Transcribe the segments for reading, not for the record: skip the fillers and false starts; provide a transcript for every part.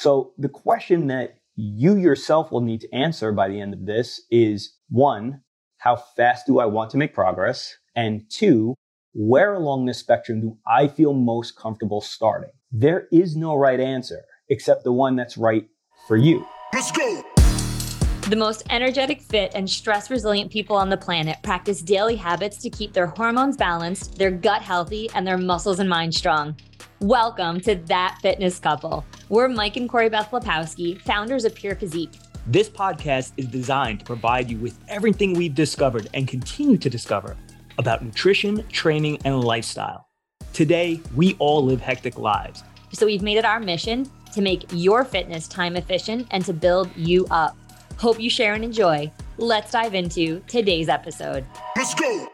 So the question that you yourself will need to answer by the end of this is, 1, how fast do I want to make progress? And 2, where along this spectrum do I feel most comfortable starting? There is no right answer except the one that's right for you. Let's go. The most energetic, fit, and stress-resilient people on the planet practice daily habits to keep their hormones balanced, their gut healthy, and their muscles and mind strong. Welcome to That Fitness Couple. We're Mike and Corey Beth Lepowski, founders of Pure Physique. This podcast is designed to provide you with everything we've discovered and continue to discover about nutrition, training, and lifestyle. Today, we all live hectic lives. So we've made it our mission to make your fitness time efficient and to build you up. Hope you share and enjoy. Let's dive into today's episode. Let's go.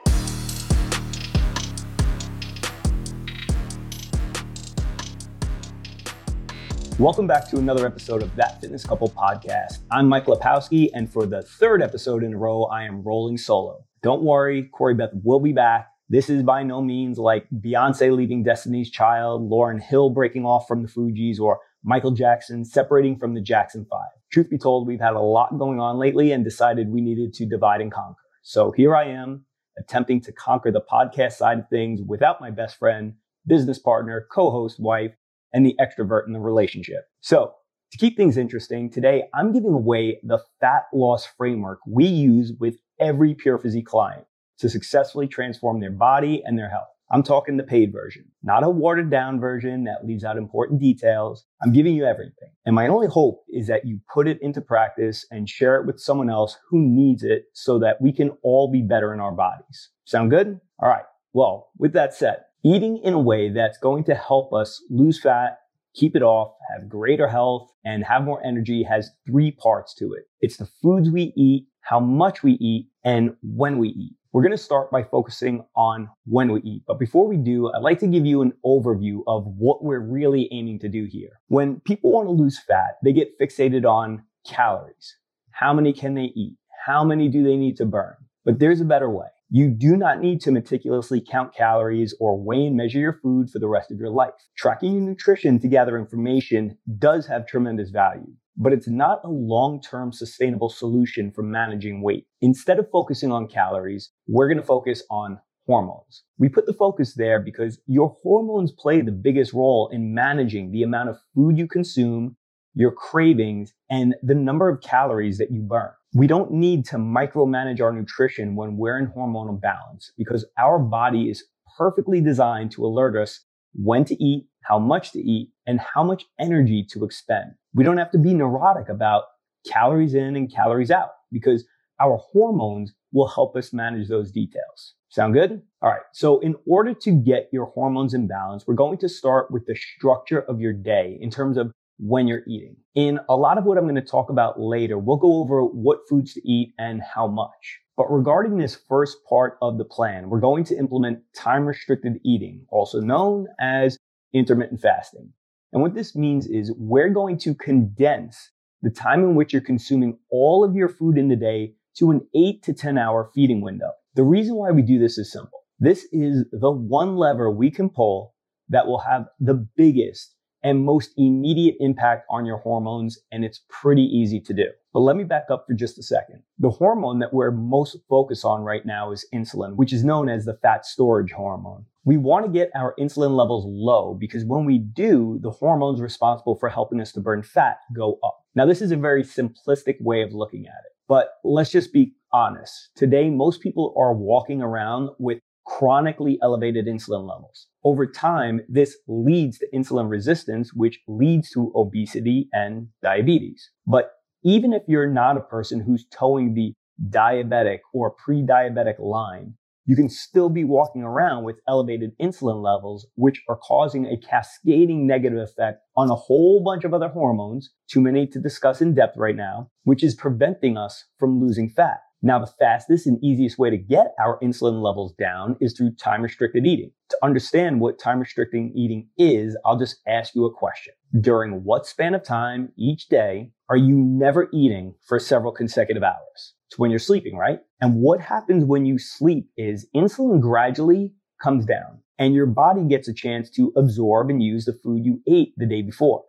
Welcome back to another episode of That Fitness Couple podcast. I'm Mike Lepowski, and for the third episode in a row, I am rolling solo. Don't worry, Corey Beth will be back. This is by no means like Beyonce leaving Destiny's Child, Lauryn Hill breaking off from the Fugees, or Michael Jackson separating from the Jackson 5. Truth be told, we've had a lot going on lately and decided we needed to divide and conquer. So here I am, attempting to conquer the podcast side of things without my best friend, business partner, co-host, wife, and the extrovert in the relationship. So to keep things interesting, today I'm giving away the fat loss framework we use with every Pure Physique client to successfully transform their body and their health. I'm talking the paid version, not a watered down version that leaves out important details. I'm giving you everything. And my only hope is that you put it into practice and share it with someone else who needs it so that we can all be better in our bodies. Sound good? All right. Well, with that said, eating in a way that's going to help us lose fat, keep it off, have greater health, and have more energy has 3 parts to it. It's the foods we eat, how much we eat, and when we eat. We're going to start by focusing on when we eat. But before we do, I'd like to give you an overview of what we're really aiming to do here. When people want to lose fat, they get fixated on calories. How many can they eat? How many do they need to burn? But there's a better way. You do not need to meticulously count calories or weigh and measure your food for the rest of your life. Tracking your nutrition to gather information does have tremendous value, but it's not a long-term sustainable solution for managing weight. Instead of focusing on calories, we're going to focus on hormones. We put the focus there because your hormones play the biggest role in managing the amount of food you consume, your cravings, and the number of calories that you burn. We don't need to micromanage our nutrition when we're in hormonal balance because our body is perfectly designed to alert us when to eat, how much to eat, and how much energy to expend. We don't have to be neurotic about calories in and calories out because our hormones will help us manage those details. Sound good? All right. So in order to get your hormones in balance, we're going to start with the structure of your day in terms of when you're eating. In a lot of what I'm going to talk about later, we'll go over what foods to eat and how much. But regarding this first part of the plan, we're going to implement time-restricted eating, also known as intermittent fasting. And what this means is we're going to condense the time in which you're consuming all of your food in the day to an 8 to 10 hour feeding window. The reason why we do this is simple. This is the one lever we can pull that will have the biggest and most immediate impact on your hormones, and it's pretty easy to do. But let me back up for just a second. The hormone that we're most focused on right now is insulin, which is known as the fat storage hormone. We want to get our insulin levels low because when we do, the hormones responsible for helping us to burn fat go up. Now, this is a very simplistic way of looking at it, but let's just be honest. Today, most people are walking around with chronically elevated insulin levels. Over time, this leads to insulin resistance, which leads to obesity and diabetes. But even if you're not a person who's towing the diabetic or pre-diabetic line, you can still be walking around with elevated insulin levels, which are causing a cascading negative effect on a whole bunch of other hormones, too many to discuss in depth right now, which is preventing us from losing fat. Now, the fastest and easiest way to get our insulin levels down is through time-restricted eating. To understand what time-restricted eating is, I'll just ask you a question. During what span of time each day are you never eating for several consecutive hours? It's when you're sleeping, right? And what happens when you sleep is insulin gradually comes down and your body gets a chance to absorb and use the food you ate the day before.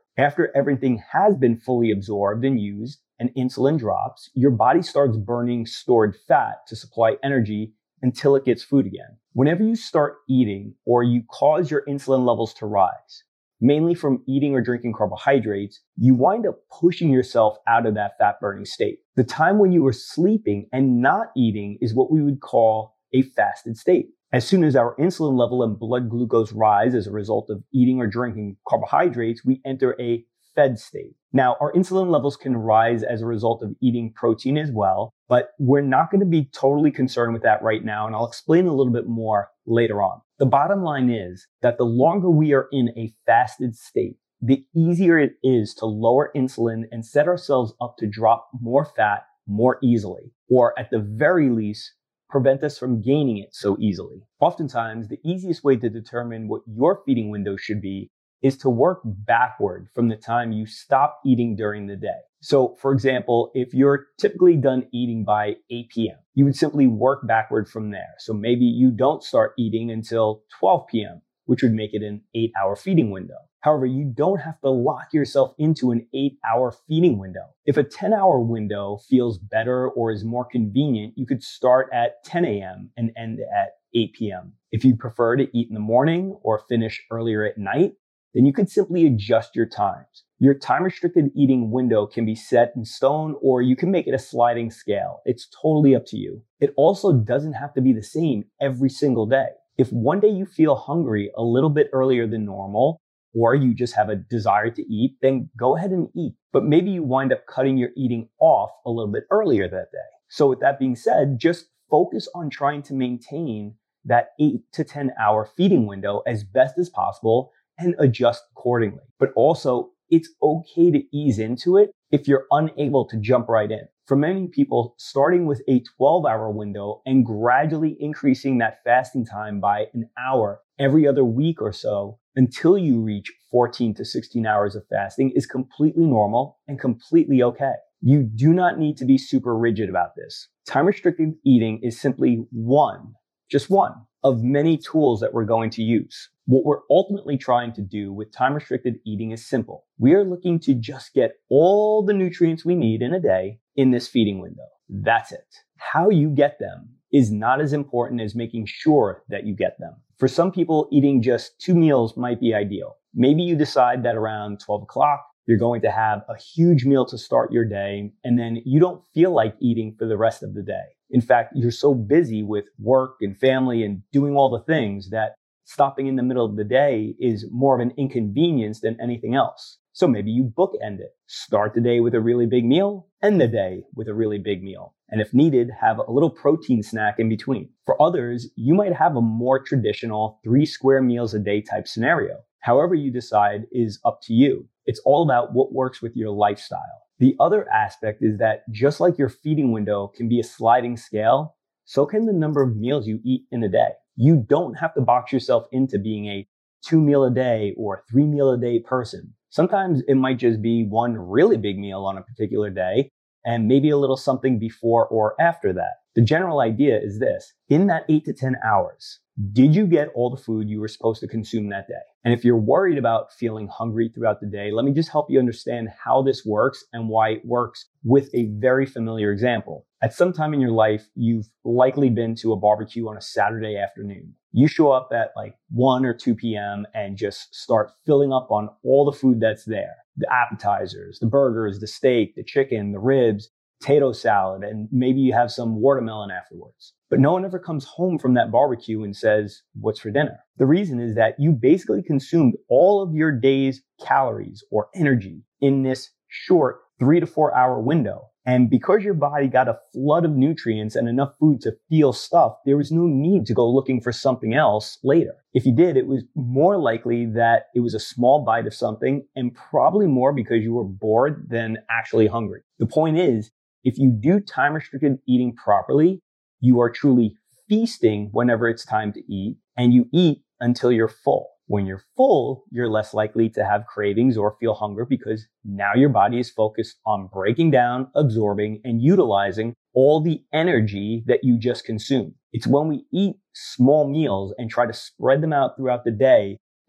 After everything has been fully absorbed and used and insulin drops, your body starts burning stored fat to supply energy until it gets food again. Whenever you start eating or you cause your insulin levels to rise, mainly from eating or drinking carbohydrates, you wind up pushing yourself out of that fat burning state. The time when you were sleeping and not eating is what we would call a fasted state. As soon as our insulin level and blood glucose rise as a result of eating or drinking carbohydrates, we enter a fed state. Now, our insulin levels can rise as a result of eating protein as well, but we're not going to be totally concerned with that right now, and I'll explain a little bit more later on. The bottom line is that the longer we are in a fasted state, the easier it is to lower insulin and set ourselves up to drop more fat more easily, or at the very least, prevent us from gaining it so easily. Oftentimes, the easiest way to determine what your feeding window should be is to work backward from the time you stop eating during the day. So, for example, if you're typically done eating by 8 p.m., you would simply work backward from there. So maybe you don't start eating until 12 p.m., which would make it an 8-hour feeding window. However, you don't have to lock yourself into an 8-hour feeding window. If a 10-hour window feels better or is more convenient, you could start at 10 a.m. and end at 8 p.m. If you prefer to eat in the morning or finish earlier at night, then you could simply adjust your times. Your time-restricted eating window can be set in stone, or you can make it a sliding scale. It's totally up to you. It also doesn't have to be the same every single day. If one day you feel hungry a little bit earlier than normal, or you just have a desire to eat, then go ahead and eat. But maybe you wind up cutting your eating off a little bit earlier that day. So with that being said, just focus on trying to maintain that 8 to 10 hour feeding window as best as possible and adjust accordingly. But also, it's okay to ease into it if you're unable to jump right in. For many people, starting with a 12-hour window and gradually increasing that fasting time by an hour every other week or so until you reach 14 to 16 hours of fasting is completely normal and completely okay. You do not need to be super rigid about this. Time-restricted eating is simply just one of many tools that we're going to use. What we're ultimately trying to do with time-restricted eating is simple. We are looking to just get all the nutrients we need in a day in this feeding window. That's it. How you get them is not as important as making sure that you get them. For some people, eating just 2 meals might be ideal. Maybe you decide that around 12 o'clock, you're going to have a huge meal to start your day, and then you don't feel like eating for the rest of the day. In fact, you're so busy with work and family and doing all the things that stopping in the middle of the day is more of an inconvenience than anything else. So maybe you bookend it. Start the day with a really big meal, end the day with a really big meal. And if needed, have a little protein snack in between. For others, you might have a more traditional 3 square meals a day type scenario. However you decide is up to you. It's all about what works with your lifestyle. The other aspect is that just like your feeding window can be a sliding scale, so can the number of meals you eat in a day. You don't have to box yourself into being a 2 meal a day or 3 meal a day person. Sometimes it might just be one really big meal on a particular day and maybe a little something before or after that. The general idea is this: in that 8 to 10 hours, did you get all the food you were supposed to consume that day? And if you're worried about feeling hungry throughout the day, let me just help you understand how this works and why it works with a very familiar example. At some time in your life, you've likely been to a barbecue on a Saturday afternoon. You show up at like 1 or 2 p.m. and just start filling up on all the food that's there. The appetizers, the burgers, the steak, the chicken, the ribs, potato salad, and maybe you have some watermelon afterwards. But no one ever comes home from that barbecue and says, "What's for dinner?" The reason is that you basically consumed all of your day's calories or energy in this short 3 to 4 hour window. And because your body got a flood of nutrients and enough food to feel stuffed, there was no need to go looking for something else later. If you did, it was more likely that it was a small bite of something, and probably more because you were bored than actually hungry. The point is, if you do time-restricted eating properly, you are truly feasting whenever it's time to eat, and you eat until you're full. When you're full, you're less likely to have cravings or feel hunger because now your body is focused on breaking down, absorbing, and utilizing all the energy that you just consumed. It's when we eat small meals and try to spread them out throughout the day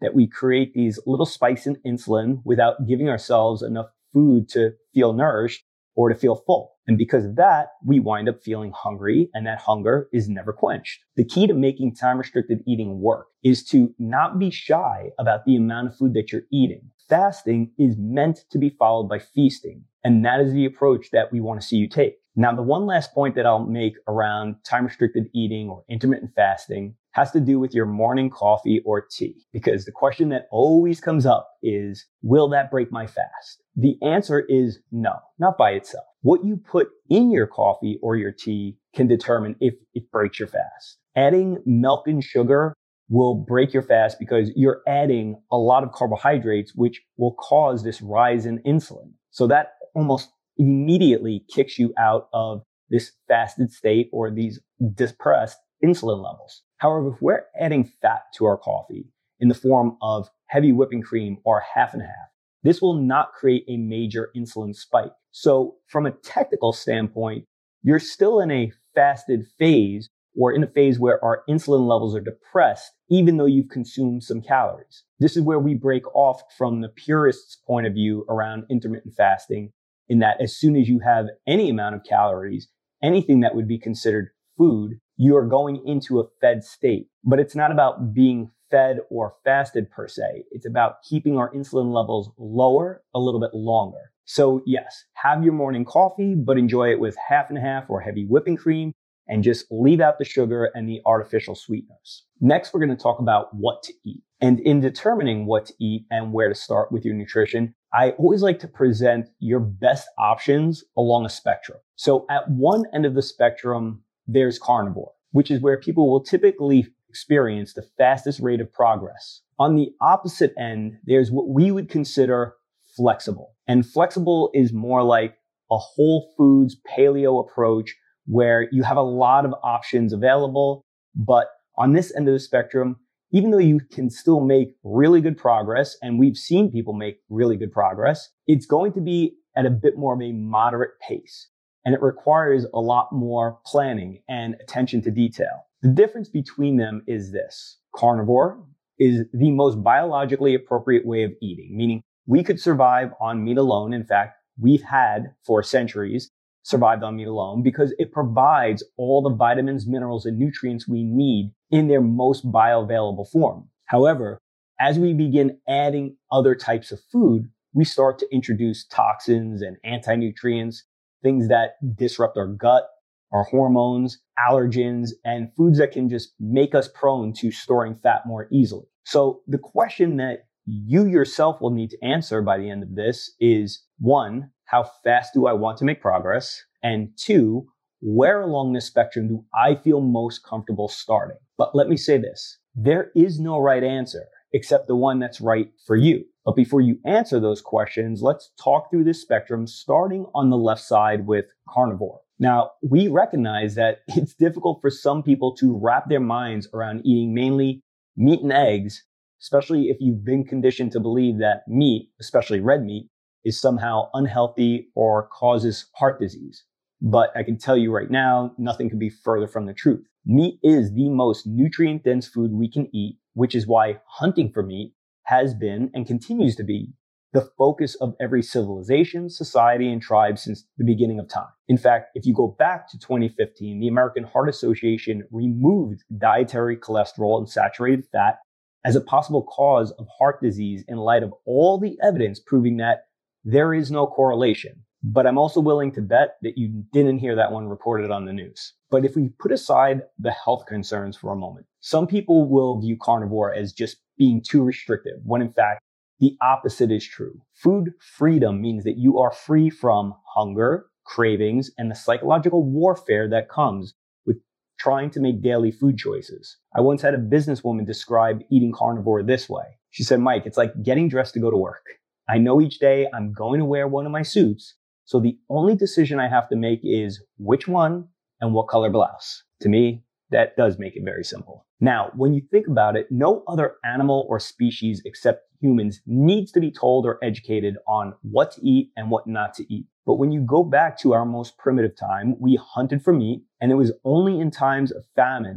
that we create these little spikes in insulin without giving ourselves enough food to feel nourished or to feel full. And because of that, we wind up feeling hungry, and that hunger is never quenched. The key to making time-restricted eating work is to not be shy about the amount of food that you're eating. Fasting is meant to be followed by feasting, and that is the approach that we want to see you take. Now, the one last point that I'll make around time-restricted eating or intermittent fasting has to do with your morning coffee or tea, because the question that always comes up is, will that break my fast? The answer is no, not by itself. What you put in your coffee or your tea can determine if it breaks your fast. Adding milk and sugar will break your fast because you're adding a lot of carbohydrates, which will cause this rise in insulin. So that almost immediately kicks you out of this fasted state or these depressed insulin levels. However, if we're adding fat to our coffee in the form of heavy whipping cream or half and half, this will not create a major insulin spike. So from a technical standpoint, you're still in a fasted phase or in a phase where our insulin levels are depressed, even though you've consumed some calories. This is where we break off from the purist's point of view around intermittent fasting, in that as soon as you have any amount of calories, anything that would be considered food, you are going into a fed state. But it's not about being fed or fasted per se. It's about keeping our insulin levels lower a little bit longer. So yes, have your morning coffee, but enjoy it with half and half or heavy whipping cream, and just leave out the sugar and the artificial sweeteners. Next, we're going to talk about what to eat. And in determining what to eat and where to start with your nutrition, I always like to present your best options along a spectrum. So at one end of the spectrum, there's carnivore, which is where people will typically experience the fastest rate of progress. On the opposite end, there's what we would consider flexible. And flexible is more like a whole foods paleo approach where you have a lot of options available. But on this end of the spectrum, even though you can still make really good progress, and we've seen people make really good progress, it's going to be at a bit more of a moderate pace. And it requires a lot more planning and attention to detail. The difference between them is this. Carnivore is the most biologically appropriate way of eating, meaning we could survive on meat alone. In fact, we've had for centuries survived on meat alone because it provides all the vitamins, minerals, and nutrients we need in their most bioavailable form. However, as we begin adding other types of food, we start to introduce toxins and anti-nutrients, things that disrupt our gut, our hormones, allergens, and foods that can just make us prone to storing fat more easily. So the question that you yourself will need to answer by the end of this is, one, how fast do I want to make progress? And two, where along this spectrum do I feel most comfortable starting? But let me say this, there is no right answer except the one that's right for you. But before you answer those questions, let's talk through this spectrum, starting on the left side with carnivore. Now, we recognize that it's difficult for some people to wrap their minds around eating mainly meat and eggs, especially if you've been conditioned to believe that meat, especially red meat, is somehow unhealthy or causes heart disease. But I can tell you right now, nothing could be further from the truth. Meat is the most nutrient-dense food we can eat, which is why hunting for meat has been and continues to be the focus of every civilization, society, and tribe since the beginning of time. In fact, if you go back to 2015, the American Heart Association removed dietary cholesterol and saturated fat as a possible cause of heart disease in light of all the evidence proving that there is no correlation. But I'm also willing to bet that you didn't hear that one reported on the news. But if we put aside the health concerns for a moment, some people will view carnivore as just being too restrictive, when in fact, the opposite is true. Food freedom means that you are free from hunger, cravings, and the psychological warfare that comes with trying to make daily food choices. I once had a businesswoman describe eating carnivore this way. She said, Mike, it's like getting dressed to go to work. I know each day I'm going to wear one of my suits, so the only decision I have to make is which one and what color blouse. To me, that does make it very simple. Now, when you think about it, no other animal or species except humans needs to be told or educated on what to eat and what not to eat. But when you go back to our most primitive time, we hunted for meat, and it was only in times of famine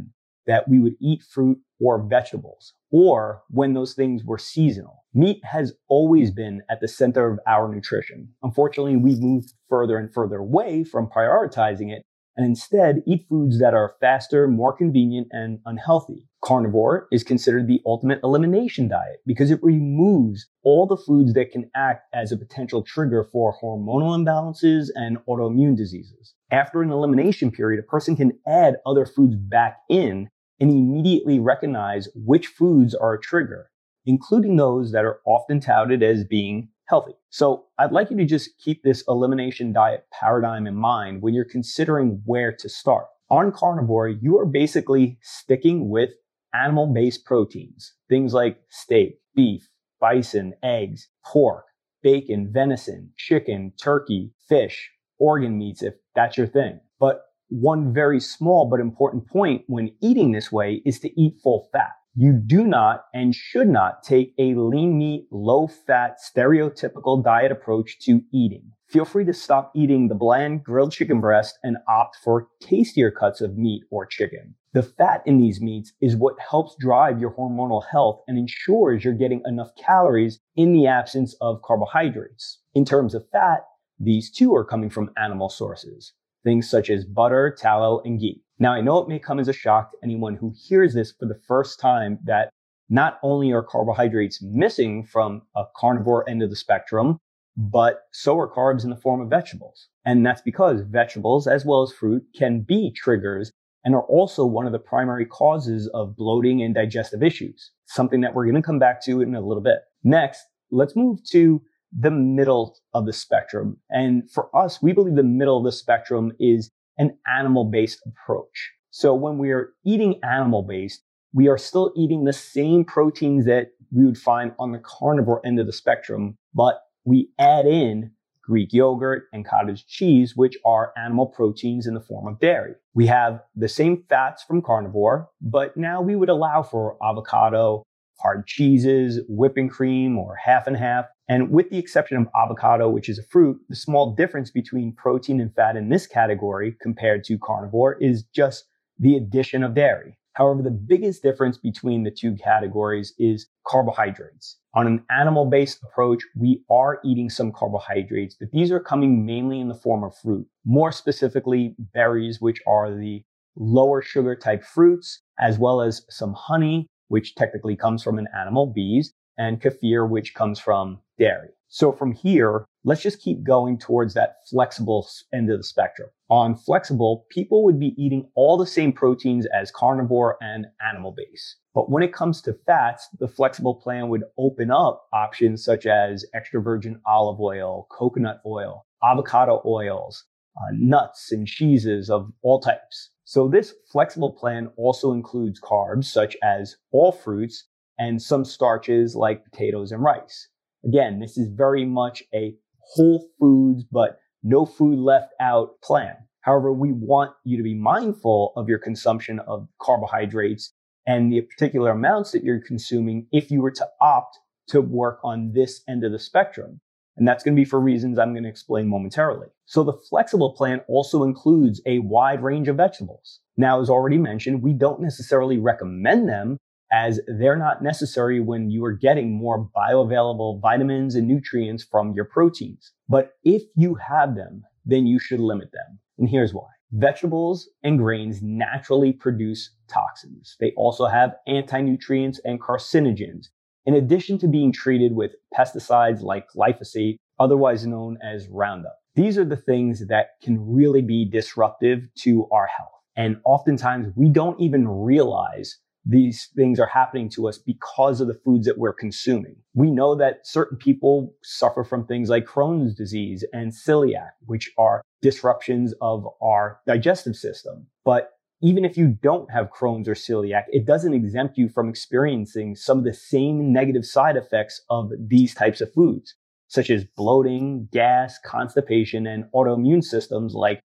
that we would eat fruit or vegetables, or when those things were seasonal. Meat has always been at the center of our nutrition. Unfortunately, we've moved further and further away from prioritizing it and instead eat foods that are faster, more convenient, and unhealthy. Carnivore is considered the ultimate elimination diet because it removes all the foods that can act as a potential trigger for hormonal imbalances and autoimmune diseases. After an elimination period, a person can add other foods back in and immediately recognize which foods are a trigger, including those that are often touted as being healthy. So I'd like you to just keep this elimination diet paradigm in mind when you're considering where to start. On carnivore, you are basically sticking with animal-based proteins, things like steak, beef, bison, eggs, pork, bacon, venison, chicken, turkey, fish, organ meats, if that's your thing. But one very small but important point when eating this way is to eat full fat. You do not and should not take a lean meat, low fat, stereotypical diet approach to eating. Feel free to stop eating the bland grilled chicken breast and opt for tastier cuts of meat or chicken. The fat in these meats is what helps drive your hormonal health and ensures you're getting enough calories in the absence of carbohydrates. In terms of fat, these too are coming from animal sources, things such as butter, tallow, and ghee. Now, I know it may come as a shock to anyone who hears this for the first time that not only are carbohydrates missing from a carnivore end of the spectrum, but so are carbs in the form of vegetables. And that's because vegetables, as well as fruit, can be triggers and are also one of the primary causes of bloating and digestive issues, something that we're going to come back to in a little bit. Next, let's move to the middle of the spectrum. And for us, we believe the middle of the spectrum is an animal-based approach. So when we are eating animal-based, we are still eating the same proteins that we would find on the carnivore end of the spectrum, but we add in Greek yogurt and cottage cheese, which are animal proteins in the form of dairy. We have the same fats from carnivore, but now we would allow for avocado, hard cheeses, whipping cream, or half and half. And with the exception of avocado, which is a fruit, the small difference between protein and fat in this category compared to carnivore is just the addition of dairy. However, the biggest difference between the two categories is carbohydrates. On an animal-based approach, we are eating some carbohydrates, but these are coming mainly in the form of fruit. More specifically, berries, which are the lower sugar type fruits, as well as some honey, which technically comes from an animal, bees, and kefir, which comes from dairy. So from here, let's just keep going towards that flexible end of the spectrum. On flexible, people would be eating all the same proteins as carnivore and animal-based. But when it comes to fats, the flexible plan would open up options such as extra virgin olive oil, coconut oil, avocado oils, nuts and cheeses of all types. So this flexible plan also includes carbs such as all fruits and some starches like potatoes and rice. Again, this is very much a whole foods, but no food left out plan. However, we want you to be mindful of your consumption of carbohydrates and the particular amounts that you're consuming if you were to opt to work on this end of the spectrum. And that's going to be for reasons I'm going to explain momentarily. So the flexible plan also includes a wide range of vegetables. Now, as already mentioned, we don't necessarily recommend them as they're not necessary when you are getting more bioavailable vitamins and nutrients from your proteins. But if you have them, then you should limit them. And here's why. Vegetables and grains naturally produce toxins. They also have anti-nutrients and carcinogens, in addition to being treated with pesticides like glyphosate, otherwise known as Roundup. These are the things that can really be disruptive to our health. And oftentimes we don't even realize these things are happening to us because of the foods that we're consuming. We know that certain people suffer from things like Crohn's disease and celiac, which are disruptions of our digestive system. But even if you don't have Crohn's or celiac, it doesn't exempt you from experiencing some of the same negative side effects of these types of foods, such as bloating, gas, constipation, and autoimmune systems like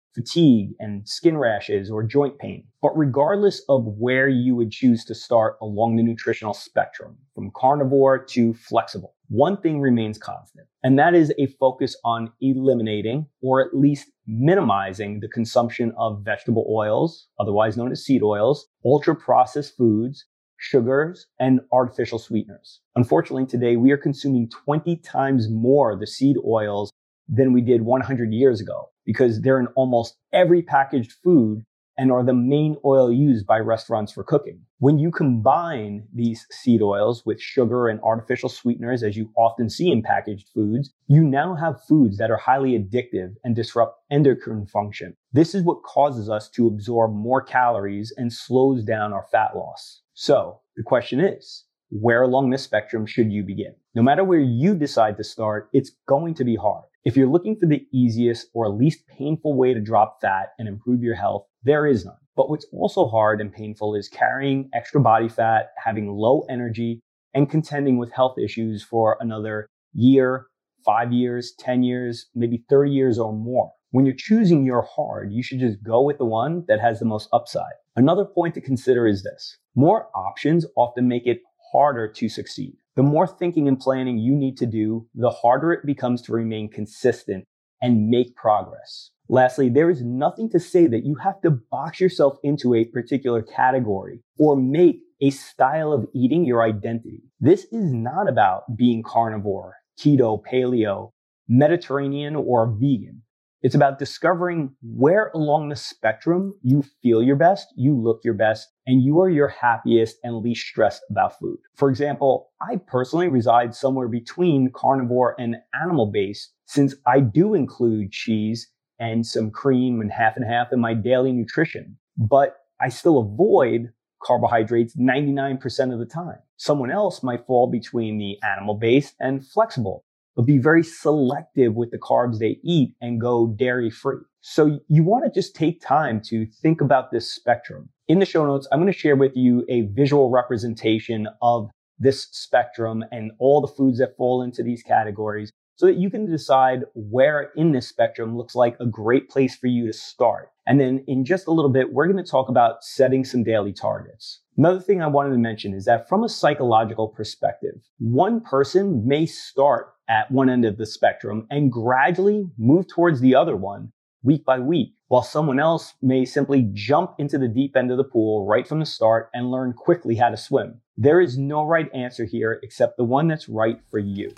fatigue and skin rashes or joint pain. But regardless of where you would choose to start along the nutritional spectrum, from carnivore to flexible, one thing remains constant, and that is a focus on eliminating or at least minimizing the consumption of vegetable oils, otherwise known as seed oils, ultra-processed foods, sugars, and artificial sweeteners. Unfortunately, today we are consuming 20 times more of the seed oils than we did 100 years ago because they're in almost every packaged food and are the main oil used by restaurants for cooking. When you combine these seed oils with sugar and artificial sweeteners, as you often see in packaged foods, you now have foods that are highly addictive and disrupt endocrine function. This is what causes us to absorb more calories and slows down our fat loss. So the question is, where along this spectrum should you begin? No matter where you decide to start, it's going to be hard. If you're looking for the easiest or least painful way to drop fat and improve your health, there is none. But what's also hard and painful is carrying extra body fat, having low energy, and contending with health issues for another year, 5 years, 10 years, maybe 30 years or more. When you're choosing your hard, you should just go with the one that has the most upside. Another point to consider is this. More options often make it harder to succeed. The more thinking and planning you need to do, the harder it becomes to remain consistent and make progress. Lastly, there is nothing to say that you have to box yourself into a particular category or make a style of eating your identity. This is not about being carnivore, keto, paleo, Mediterranean, or vegan. It's about discovering where along the spectrum you feel your best, you look your best, and you are your happiest and least stressed about food. For example, I personally reside somewhere between carnivore and animal-based, since I do include cheese and some cream and half in my daily nutrition. But I still avoid carbohydrates 99% of the time. Someone else might fall between the animal-based and flexible, but be very selective with the carbs they eat and go dairy-free. So you want to just take time to think about this spectrum. In the show notes, I'm going to share with you a visual representation of this spectrum and all the foods that fall into these categories so that you can decide where in this spectrum looks like a great place for you to start. And then in just a little bit, we're going to talk about setting some daily targets. Another thing I wanted to mention is that from a psychological perspective, one person may start at one end of the spectrum and gradually move towards the other one week by week, while someone else may simply jump into the deep end of the pool right from the start and learn quickly how to swim. There is no right answer here except the one that's right for you.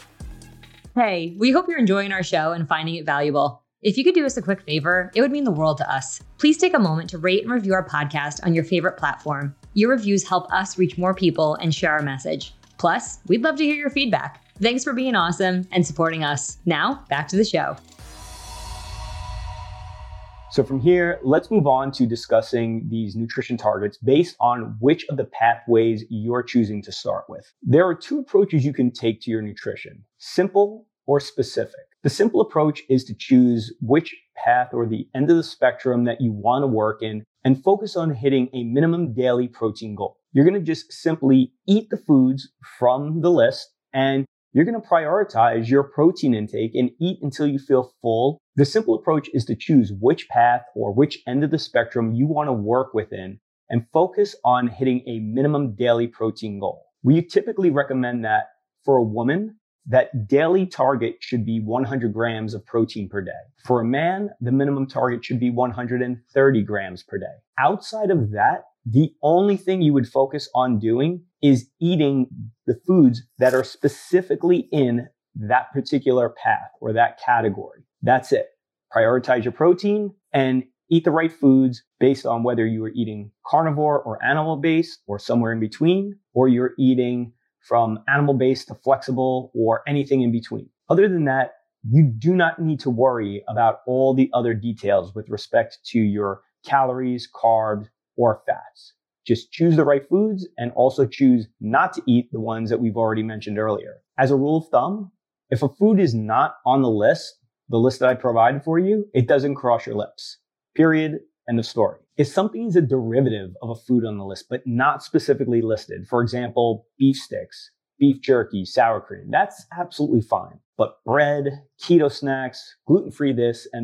Hey, we hope you're enjoying our show and finding it valuable. If you could do us a quick favor, it would mean the world to us. Please take a moment to rate and review our podcast on your favorite platform. Your reviews help us reach more people and share our message. Plus, we'd love to hear your feedback. Thanks for being awesome and supporting us. Now, back to the show. So from here, let's move on to discussing these nutrition targets based on which of the pathways you're choosing to start with. There are two approaches you can take to your nutrition, simple or specific. The simple approach is to choose which path or the end of the spectrum that you want to work in and focus on hitting a minimum daily protein goal. You're going to just simply eat the foods from the list and you're going to prioritize your protein intake and eat until you feel full. The simple approach is to choose which path or which end of the spectrum you want to work within and focus on hitting a minimum daily protein goal. We typically recommend that for a woman, that daily target should be 100 grams of protein per day. For a man, the minimum target should be 130 grams per day. Outside of that, the only thing you would focus on doing is eating the foods that are specifically in that particular path or that category. That's it. Prioritize your protein and eat the right foods based on whether you are eating carnivore or animal-based or somewhere in between, or you're eating from animal-based to flexible or anything in between. Other than that, you do not need to worry about all the other details with respect to your calories, carbs, or fats. Just choose the right foods and also choose not to eat the ones that we've already mentioned earlier. As a rule of thumb, if a food is not on the list that I provided for you, it doesn't cross your lips. Period. End of story. If something is a derivative of a food on the list, but not specifically listed, for example, beef sticks, beef jerky, sour cream, that's absolutely fine. But bread, keto snacks, gluten-free this and that,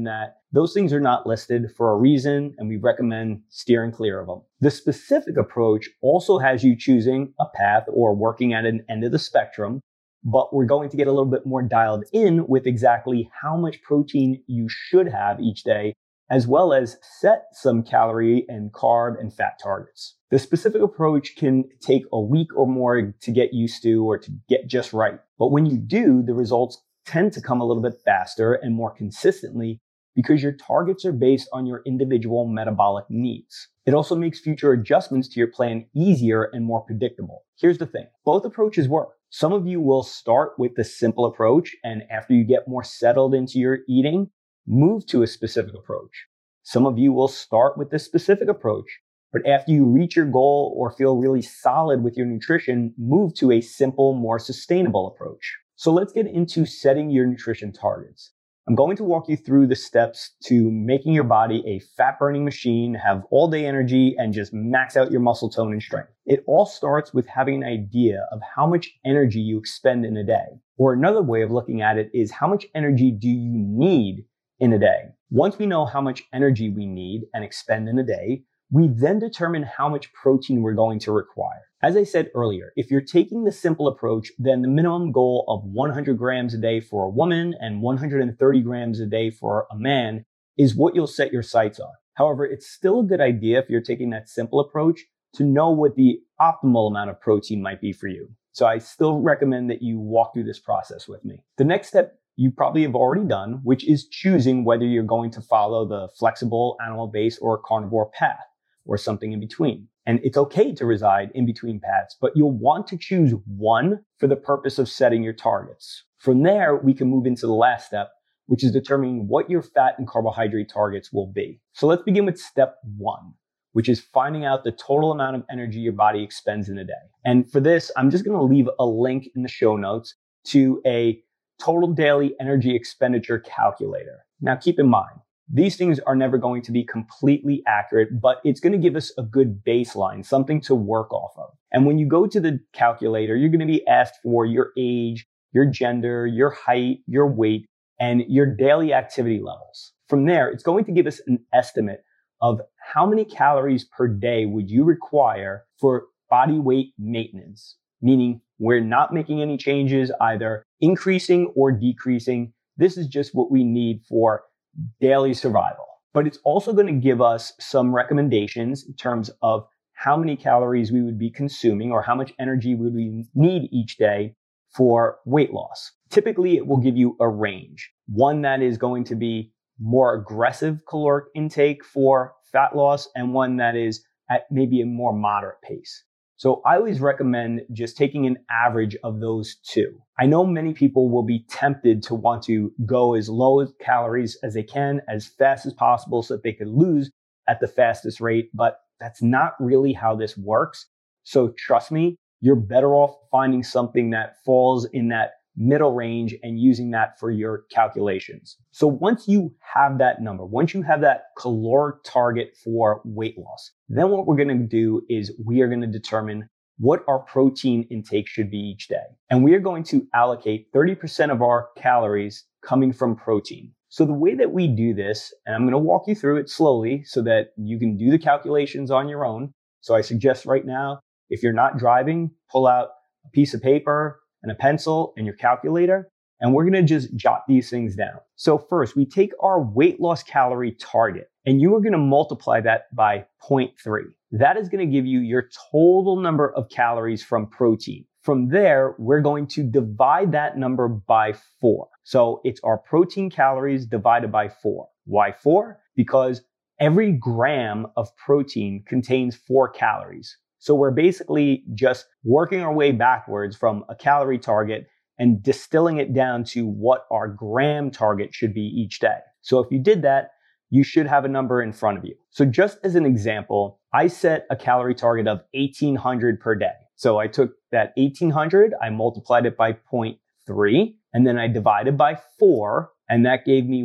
Those things are not listed for a reason, and we recommend steering clear of them. The specific approach also has you choosing a path or working at an end of the spectrum, but we're going to get a little bit more dialed in with exactly how much protein you should have each day, as well as set some calorie and carb and fat targets. The specific approach can take a week or more to get used to or to get just right. But when you do, the results tend to come a little bit faster and more consistently because your targets are based on your individual metabolic needs. It also makes future adjustments to your plan easier and more predictable. Here's the thing. Both approaches work. Some of you will start with the simple approach, and after you get more settled into your eating, move to a specific approach. Some of you will start with the specific approach, but after you reach your goal or feel really solid with your nutrition, move to a simple, more sustainable approach. So let's get into setting your nutrition targets. I'm going to walk you through the steps to making your body a fat-burning machine, have all-day energy, and just max out your muscle tone and strength. It all starts with having an idea of how much energy you expend in a day. Or another way of looking at it is how much energy do you need in a day? Once we know how much energy we need and expend in a day, we then determine how much protein we're going to require. As I said earlier, if you're taking the simple approach, then the minimum goal of 100 grams a day for a woman and 130 grams a day for a man is what you'll set your sights on. However, it's still a good idea if you're taking that simple approach to know what the optimal amount of protein might be for you. So I still recommend that you walk through this process with me. The next step you probably have already done, which is choosing whether you're going to follow the flexible, animal-based, or carnivore path, or something in between. And it's okay to reside in between paths, but you'll want to choose one for the purpose of setting your targets. From there, we can move into the last step, which is determining what your fat and carbohydrate targets will be. So let's begin with step one, which is finding out the total amount of energy your body expends in a day. And for this, I'm just going to leave a link in the show notes to a total daily energy expenditure calculator. Now keep in mind, these things are never going to be completely accurate, but it's going to give us a good baseline, something to work off of. And when you go to the calculator, you're going to be asked for your age, your gender, your height, your weight, and your daily activity levels. From there, it's going to give us an estimate of how many calories per day would you require for body weight maintenance, meaning we're not making any changes, either increasing or decreasing. This is just what we need for daily survival. But it's also going to give us some recommendations in terms of how many calories we would be consuming or how much energy would we need each day for weight loss. Typically, it will give you a range, one that is going to be more aggressive caloric intake for fat loss and one that is at maybe a more moderate pace. So I always recommend just taking an average of those two. I know many people will be tempted to want to go as low as calories as they can, as fast as possible so that they could lose at the fastest rate, but that's not really how this works. So trust me, you're better off finding something that falls in that middle range and using that for your calculations. So once you have that number, once you have that caloric target for weight loss, then what we're going to do is we are going to determine what our protein intake should be each day. And we are going to allocate 30% of our calories coming from protein. So the way that we do this, and I'm going to walk you through it slowly so that you can do the calculations on your own. So I suggest right now, if you're not driving, pull out a piece of paper and a pencil and your calculator, and we're going to just jot these things down. So first, we take our weight loss calorie target, and you are going to multiply that by 0.3. That is going to give you your total number of calories from protein. From there, we're going to divide that number by 4. So it's our protein calories divided by 4. Why 4? Because every gram of protein contains 4 calories. So we're basically just working our way backwards from a calorie target and distilling it down to what our gram target should be each day. So if you did that, you should have a number in front of you. So just as an example, I set a calorie target of 1,800 per day. So I took that 1,800, I multiplied it by 0.3, and then I divided by 4, and that gave me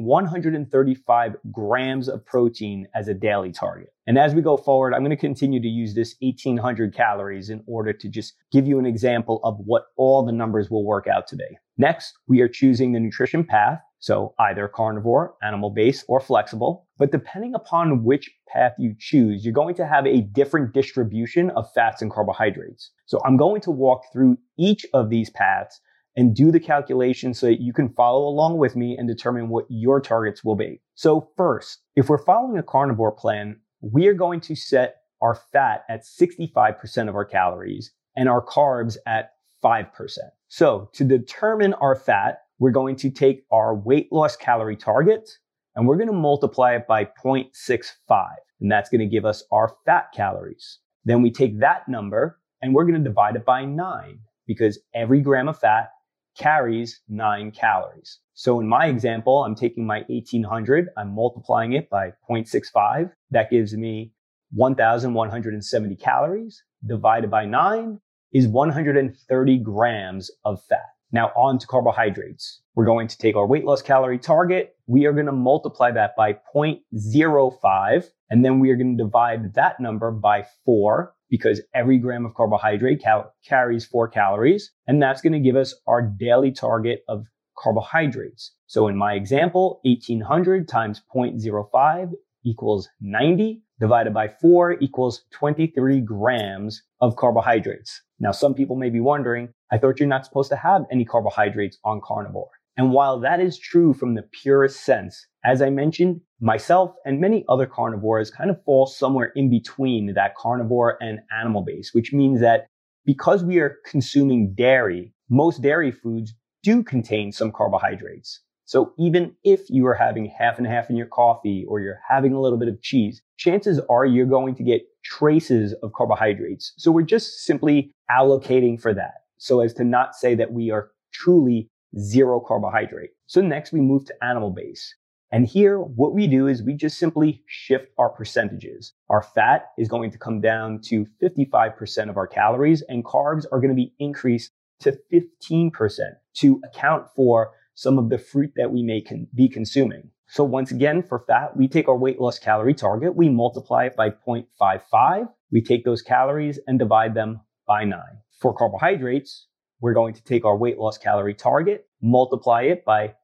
135 grams of protein as a daily target. And as we go forward, I'm going to continue to use this 1,800 calories in order to just give you an example of what all the numbers will work out today. Next, we are choosing the nutrition path. So either carnivore, animal-based, or flexible. But depending upon which path you choose, you're going to have a different distribution of fats and carbohydrates. So I'm going to walk through each of these paths and do the calculation so that you can follow along with me and determine what your targets will be. So first, if we're following a carnivore plan, we are going to set our fat at 65% of our calories and our carbs at 5%. So to determine our fat, we're going to take our weight loss calorie target and we're going to multiply it by 0.65. And that's going to give us our fat calories. Then we take that number and we're going to divide it by 9 because every gram of fat carries 9 calories. So in my example, I'm taking my 1800, I'm multiplying it by 0.65. That gives me 1,170 calories divided by 9 is 130 grams of fat. Now on to carbohydrates. We're going to take our weight loss calorie target. We are going to multiply that by 0.05. And then we are going to divide that number by 4 because every gram of carbohydrate carries 4 calories. And that's going to give us our daily target of carbohydrates. So in my example, 1800 times 0.05 equals 90 divided by 4 equals 23 grams of carbohydrates. Now, some people may be wondering, I thought you're not supposed to have any carbohydrates on carnivore. And while that is true from the purest sense, as I mentioned, myself and many other carnivores kind of fall somewhere in between that carnivore and animal base, which means that because we are consuming dairy, most dairy foods do contain some carbohydrates. So even if you are having half and half in your coffee or you're having a little bit of cheese, chances are you're going to get traces of carbohydrates. So we're just simply allocating for that so as to not say that we are truly zero carbohydrate. So next we move to animal base. And here what we do is we just simply shift our percentages. Our fat is going to come down to 55% of our calories and carbs are going to be increased to 15% to account for some of the fruit that we may be consuming. So once again, for fat, we take our weight loss calorie target, we multiply it by 0.55, we take those calories and divide them by 9. For carbohydrates, we're going to take our weight loss calorie target, multiply it by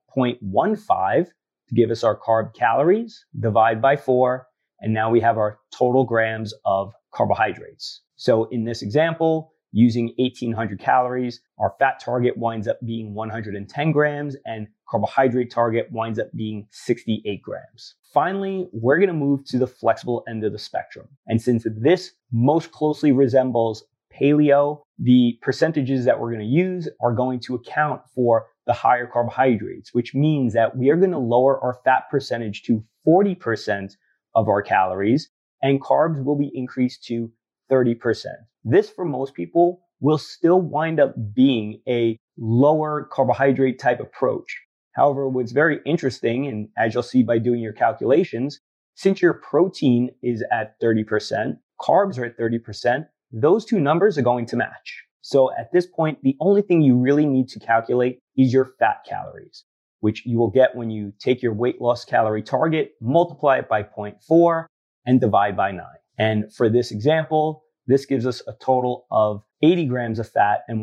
0.15 to give us our carb calories, divide by 4, and now we have our total grams of carbohydrates. So in this example, using 1800 calories, our fat target winds up being 110 grams and carbohydrate target winds up being 68 grams. Finally, we're going to move to the flexible end of the spectrum. And since this most closely resembles paleo, the percentages that we're going to use are going to account for the higher carbohydrates, which means that we are going to lower our fat percentage to 40% of our calories and carbs will be increased to 30%. This, for most people, will still wind up being a lower carbohydrate type approach. However, what's very interesting, and as you'll see by doing your calculations, since your protein is at 30%, carbs are at 30%, those two numbers are going to match. So at this point, the only thing you really need to calculate is your fat calories, which you will get when you take your weight loss calorie target, multiply it by 0.4, and divide by 9. And for this example, this gives us a total of 80 grams of fat and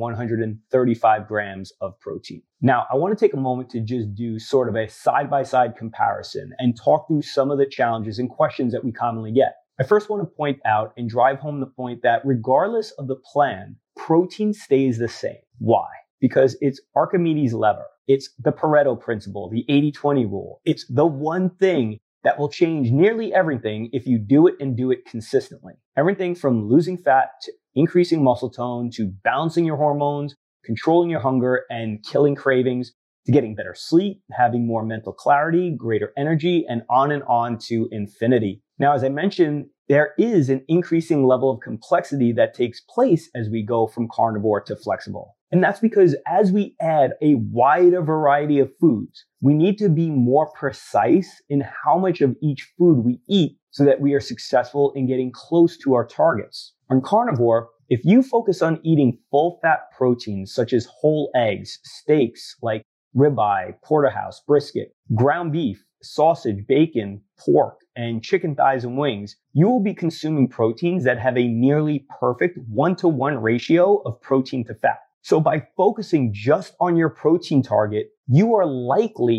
135 grams of protein. Now, I want to take a moment to just do sort of a side-by-side comparison and talk through some of the challenges and questions that we commonly get. I first want to point out and drive home the point that regardless of the plan, protein stays the same. Why? Because it's Archimedes' lever. It's the Pareto principle, the 80-20 rule. It's the one thing that will change nearly everything if you do it and do it consistently. Everything from losing fat to increasing muscle tone to balancing your hormones, controlling your hunger and killing cravings to getting better sleep, having more mental clarity, greater energy, and on to infinity. Now, as I mentioned, there is an increasing level of complexity that takes place as we go from carnivore to flexible. And that's because as we add a wider variety of foods, we need to be more precise in how much of each food we eat so that we are successful in getting close to our targets. On carnivore, if you focus on eating full fat proteins such as whole eggs, steaks like ribeye, porterhouse, brisket, ground beef, sausage, bacon, pork, and chicken thighs and wings, you will be consuming proteins that have a nearly perfect 1-to-1 ratio of protein to fat. So by focusing just on your protein target, you are likely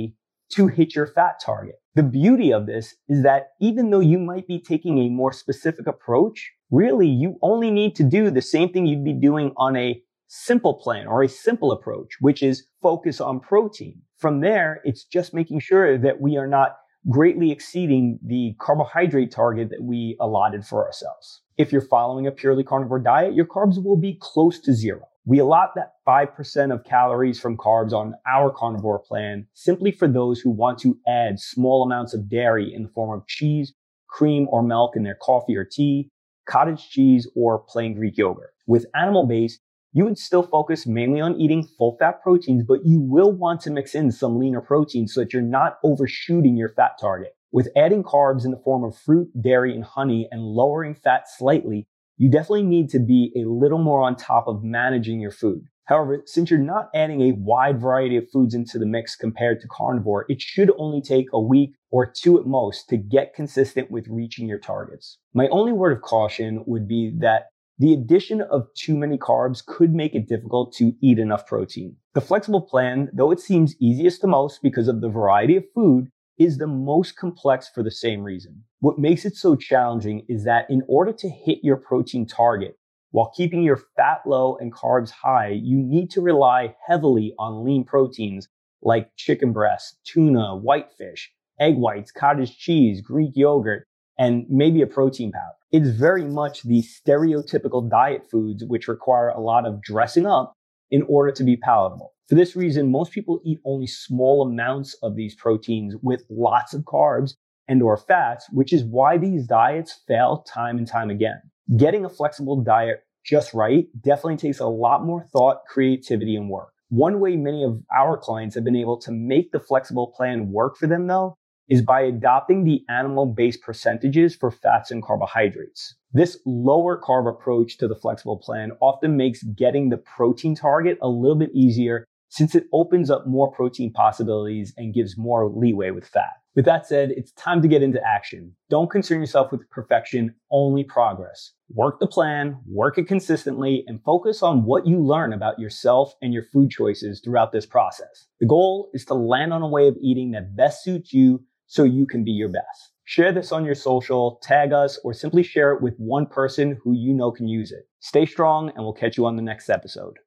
to hit your fat target. The beauty of this is that even though you might be taking a more specific approach, really you only need to do the same thing you'd be doing on a simple plan or a simple approach, which is focus on protein. From there, it's just making sure that we are not greatly exceeding the carbohydrate target that we allotted for ourselves. If you're following a purely carnivore diet, your carbs will be close to zero. We allot that 5% of calories from carbs on our carnivore plan simply for those who want to add small amounts of dairy in the form of cheese, cream, or milk in their coffee or tea, cottage cheese, or plain Greek yogurt. With animal-based, you would still focus mainly on eating full-fat proteins, but you will want to mix in some leaner proteins so that you're not overshooting your fat target. With adding carbs in the form of fruit, dairy, and honey and lowering fat slightly, you definitely need to be a little more on top of managing your food. However, since you're not adding a wide variety of foods into the mix compared to carnivore, it should only take a week or two at most to get consistent with reaching your targets. My only word of caution would be that the addition of too many carbs could make it difficult to eat enough protein. The flexible plan, though it seems easiest to most because of the variety of food, is the most complex for the same reason. What makes it so challenging is that in order to hit your protein target while keeping your fat low and carbs high, you need to rely heavily on lean proteins like chicken breast, tuna, whitefish, egg whites, cottage cheese, Greek yogurt, and maybe a protein powder. It's very much the stereotypical diet foods which require a lot of dressing up in order to be palatable. For this reason, most people eat only small amounts of these proteins with lots of carbs and or fats, which is why these diets fail time and time again. Getting a flexible diet just right definitely takes a lot more thought, creativity, and work. One way many of our clients have been able to make the flexible plan work for them, though, is by adopting the animal-based percentages for fats and carbohydrates. This lower carb approach to the flexible plan often makes getting the protein target a little bit easier since it opens up more protein possibilities and gives more leeway with fat. With that said, it's time to get into action. Don't concern yourself with perfection, only progress. Work the plan, work it consistently, and focus on what you learn about yourself and your food choices throughout this process. The goal is to land on a way of eating that best suits you so you can be your best. Share this on your social, tag us, or simply share it with one person who you know can use it. Stay strong, and we'll catch you on the next episode.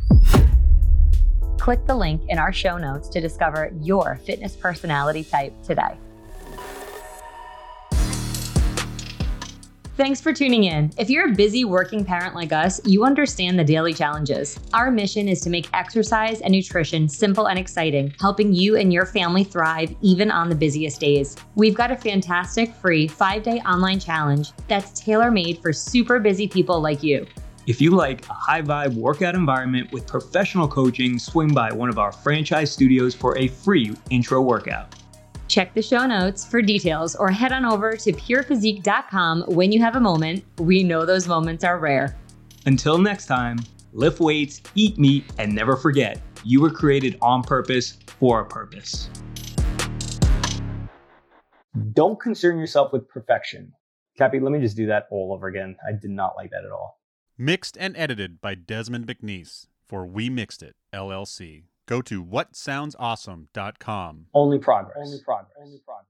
Click the link in our show notes to discover your fitness personality type today. Thanks for tuning in. If you're a busy working parent like us, you understand the daily challenges. Our mission is to make exercise and nutrition simple and exciting, helping you and your family thrive even on the busiest days. We've got a fantastic free 5-day online challenge that's tailor-made for super busy people like you. If you like a high-vibe workout environment with professional coaching, swing by one of our franchise studios for a free intro workout. Check the show notes for details or head on over to purephysique.com when you have a moment. We know those moments are rare. Until next time, lift weights, eat meat, and never forget, you were created on purpose for a purpose. Don't concern yourself with perfection. Cappy, let me just do that all over again. I did not like that at all. Mixed and edited by Desmond McNeese for We Mixed It, LLC. Go to whatsoundsawesome.com. Only progress. Only progress. Only progress.